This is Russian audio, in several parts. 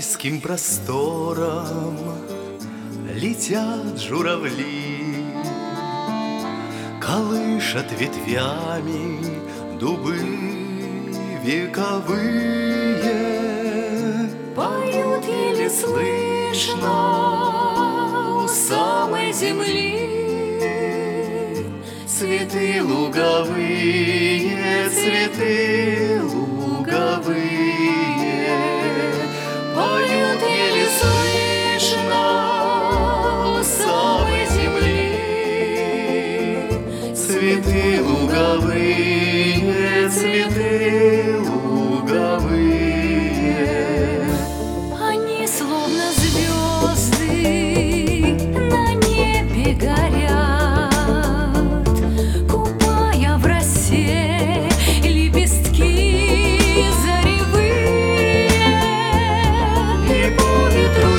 райским просторам летят журавли, колышат ветвями дубы вековые. Поют еле слышно у самой земли Цветы луговые, цветы луговые, поют еле слышно у самой земли. Цветы луговые, цветы луговые. Они словно звезды на небе горят, купая в росе лепестки заревые. И по ветру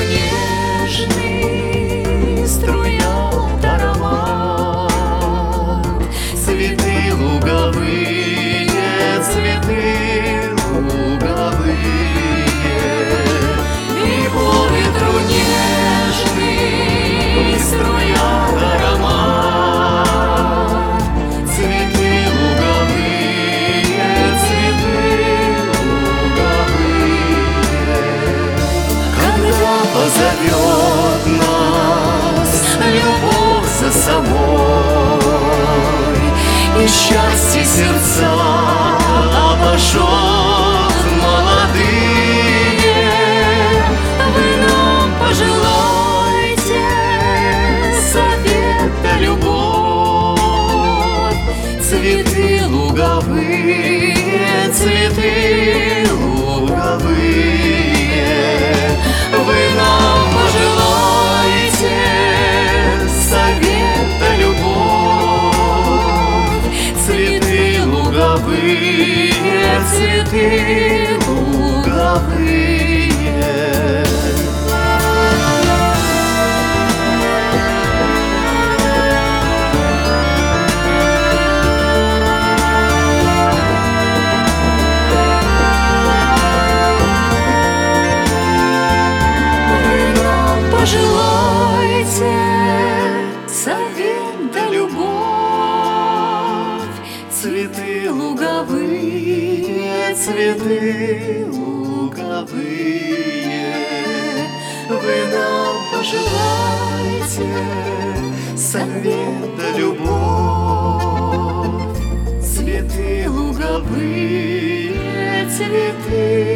нежный струят аромат. Цветы луговые, цветы луговые. И по ветру нежный струят аромат. Цветы луговые, цветы луговые. Когда позовет нас любовь за собой, и счастье сердца обожжет молодые, вы нам пожелайте совет да любовь. Цветы луговые, цветы луговые, вы нам пожелайте совет да любовь. Цветы луговые, цветы луговые. Пожелайте совет да любовь. Цветы луговые, цветы луговые, вы нам пожелайте совет да любовь. Цветы луговые, цветы